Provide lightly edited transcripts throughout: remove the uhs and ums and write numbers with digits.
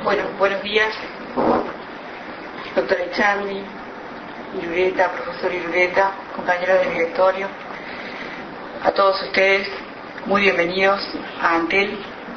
Bueno, buenos días, doctora Echandi, Irureta, profesor Irureta, compañeros del directorio, a todos ustedes, muy bienvenidos a Antel.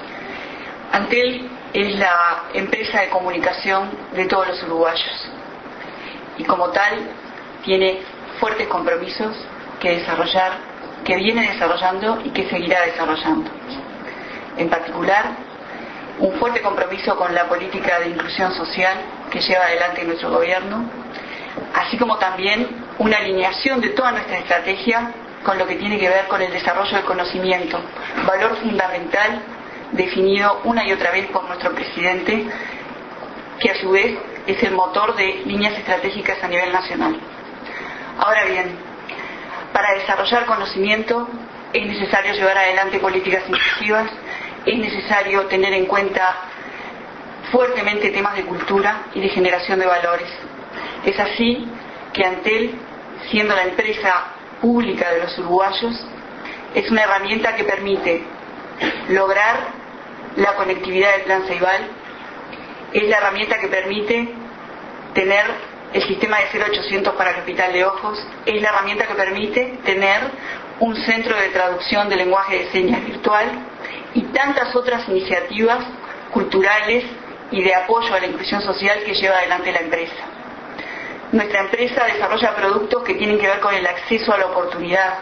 Antel es la empresa de comunicación de todos los uruguayos y como tal tiene fuertes compromisos que desarrollar, que viene desarrollando y que seguirá desarrollando. En particular, un fuerte compromiso con la política de inclusión social que lleva adelante nuestro gobierno, así como también una alineación de toda nuestra estrategia con lo que tiene que ver con el desarrollo del conocimiento, valor fundamental definido una y otra vez por nuestro presidente, que a su vez es el motor de líneas estratégicas a nivel nacional. Ahora bien, para desarrollar conocimiento es necesario llevar adelante políticas inclusivas, es necesario tener en cuenta fuertemente temas de cultura y de generación de valores. Es así que Antel, siendo la empresa pública de los uruguayos, es una herramienta que permite lograr la conectividad del Plan Ceibal, es la herramienta que permite tener el sistema de 0800 para Capital de Ojos, es la herramienta que permite tener un centro de traducción de lenguaje de señas virtual y tantas otras iniciativas culturales y de apoyo a la inclusión social que lleva adelante la empresa. Nuestra empresa desarrolla productos que tienen que ver con el acceso a la oportunidad.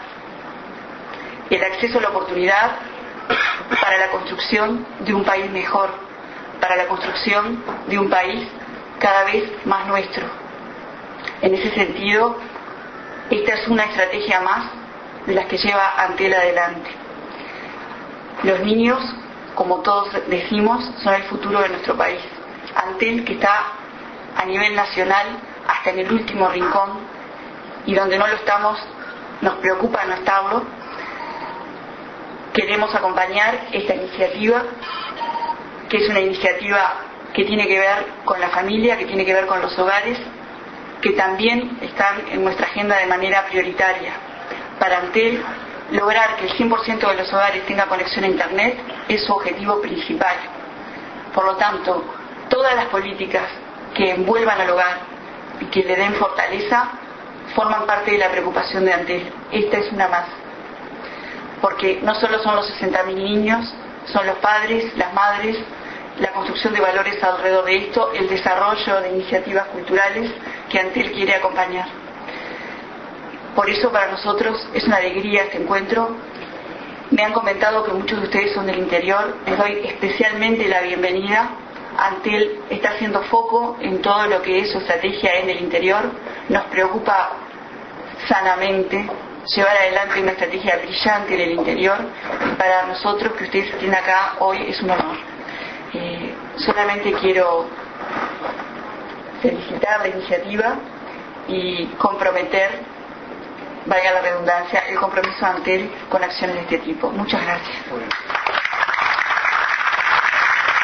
El acceso a la oportunidad para la construcción de un país mejor, para la construcción de un país cada vez más nuestro. En ese sentido, esta es una estrategia más de las que lleva Antel adelante. Los niños, como todos decimos, son el futuro de nuestro país. Antel, que está a nivel nacional hasta en el último rincón, y donde no lo estamos, nos preocupa no estarlo, queremos acompañar esta iniciativa, que es una iniciativa que tiene que ver con la familia, que tiene que ver con los hogares, que también están en nuestra agenda de manera prioritaria. Para Antel, lograr que el 100% de los hogares tenga conexión a Internet es su objetivo principal. Por lo tanto, todas las políticas que envuelvan al hogar y que le den fortaleza forman parte de la preocupación de Antel. Esta es una más. Porque no solo son los 60.000 niños, son los padres, las madres, la construcción de valores alrededor de esto, el desarrollo de iniciativas culturales que Antel quiere acompañar. Por eso para nosotros es una alegría este encuentro. Me han comentado que muchos de ustedes son del interior. Les doy especialmente la bienvenida. Antel está haciendo foco en todo lo que es su estrategia en el interior. Nos preocupa sanamente llevar adelante una estrategia brillante en el interior. Y para nosotros que ustedes estén acá hoy es un honor. Solamente quiero felicitar la iniciativa y comprometer, valga la redundancia, el compromiso de Antel con acciones de este tipo. Muchas gracias.